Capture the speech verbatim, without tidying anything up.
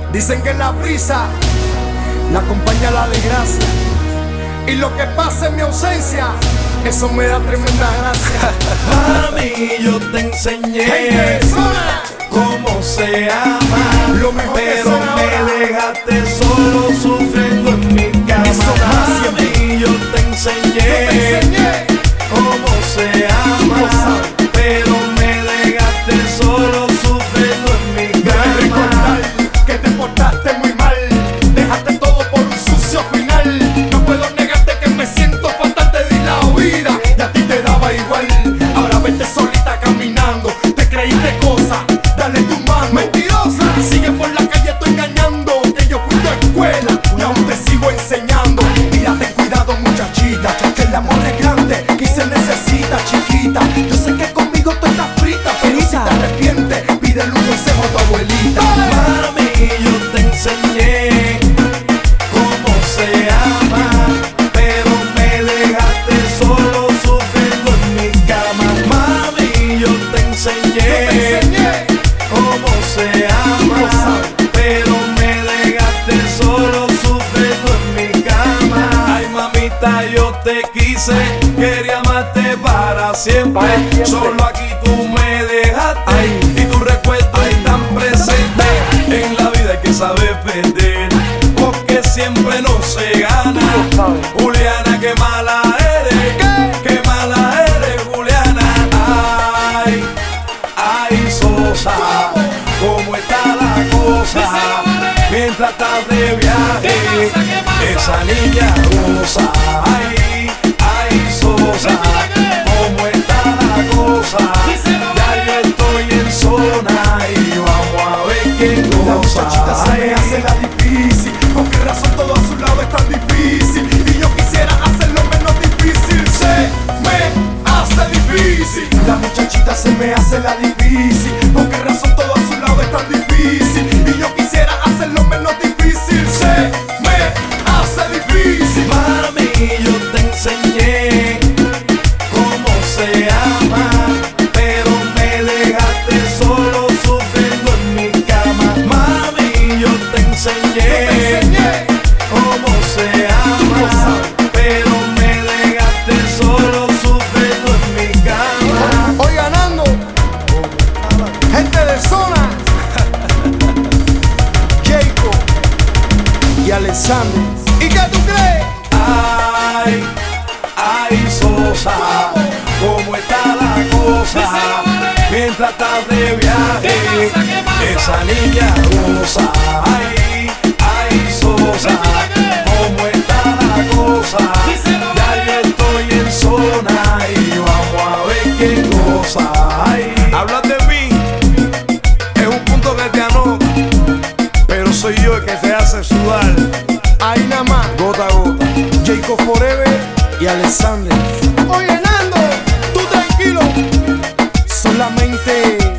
Dicen que en la brisa la acompaña la desgracia, y lo que pasa en mi ausencia, eso me da tremenda gracia. Mami, yo te enseñé Hey, cómo se ama, lo mejor que pero suena me ahora. dejaste solo sufriendo en mi cama. Eso gracias. Mami, yo te Yo te enseñé enseñé cómo se ama, pero me dejaste solo sufriendo en mi Debes cama. recordar que te portaste muy mal, dejaste todo por un sucio final. No puedo negarte que me siento fatal, te di la vida y a ti te daba igual. Ahora vete solita caminando, te creíste cosa, dale tu mano. Mentirosa, sigue por la calle tú engañando, que yo fui tu escuela y aún te sigo enseñando. Mira, ten cuidado muchachita, que el amor es grande y se necesita, chiquita. Yo sé que conmigo tú estás frita, pero si te arrepientes, pídele un consejo a tu abuelita. Mami, yo te enseñé cómo se ama, pero me dejaste solo sufriendo en mi cama. Mami, yo te enseñé cómo se ama, pero me dejaste solo sufriendo en mi cama. Ay, mamita, yo te quise, quería amarte para siempre. Para siempre. Solo aquí tú me dejaste. Ay. Y tu recuerdo es tan presente. En la vida hay que saber perder, porque siempre no se gana. Juliana, qué mala eres, qué mala eres, Juliana. Ay, ay, Sosa, cómo está la cosa. Mientras estás de viaje, esa niña rosa. Ay, ay, Sosa, cómo está la cosa. Ya yo estoy en zona y vamos a ver quién La goza. muchachita se me hace la difícil, ¿por qué razón todo a su lado es tan difícil? Y yo quisiera hacerlo menos difícil, se me hace difícil. La muchachita se me hace la difícil, ¿por qué razón todo a su lado es tan difícil? Y yo quisiera hacerlo menos difícil, se me hace difícil. Mami, yo te enseñé cómo se ama, pero me dejaste solo sufriendo en mi cama. Mami, yo te enseñé cómo se ama, pero me dejaste solo sufriendo en mi cama. Hoy ganando, gente de zona, Jacob y Alexander. ¿Y qué tú crees? Ay, ay, Sosa, cómo está la cosa. Mientras estás de viaje, esa niña rosa. Ay, ay, Sosa, cómo está la cosa. Ya yo estoy en zona y vamos a ver quién goza. Ay, hablar de mí es un punto que te anota, pero soy yo el que te hace sudar. Ahí nada más, Gota a gota. Jacob Forever y Alexander. Oye, Nando, tú tranquilo, solamente